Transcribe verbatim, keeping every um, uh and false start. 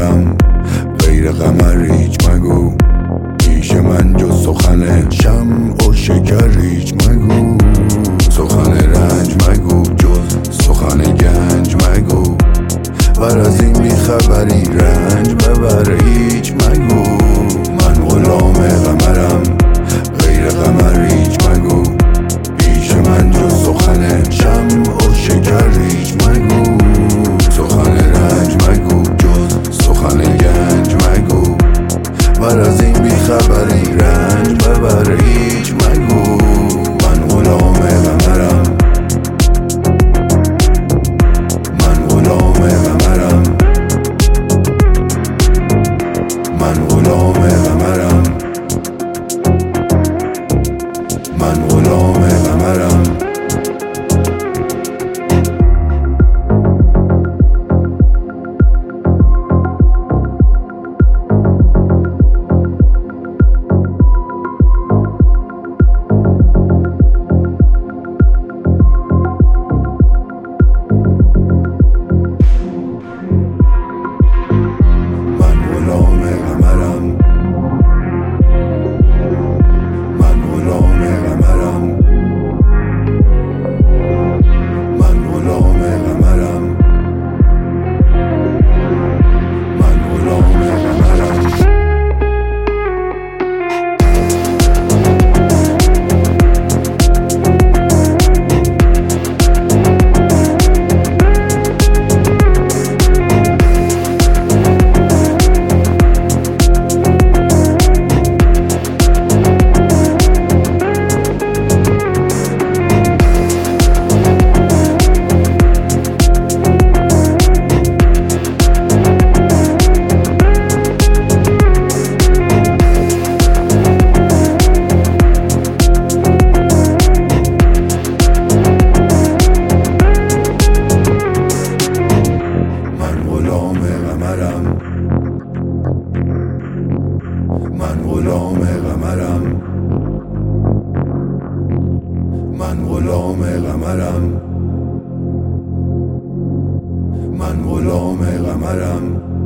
قمرم، غیر قمر هیچ مگو پیش من جز سخن شمع و شکر هیچ مگو. سخن رنج مگو جز سخن گنج مگو، ور از این بیخبری رنج ببر هیچ مگو. من غلام قمرم، غیر قمر هیچ مگو پیش من جز سخن شمع و شکر هیچ مگو. سخن رنج مگو جز سخن گنج مگو، ور از این بیخبری رنج ببر هیچ مگو. من غلام قمرم، من غلام قمرم، من غلام قمرم، من غلام قمرم. من غلام قمرم، من غلام قمرم، من غلام قمرم.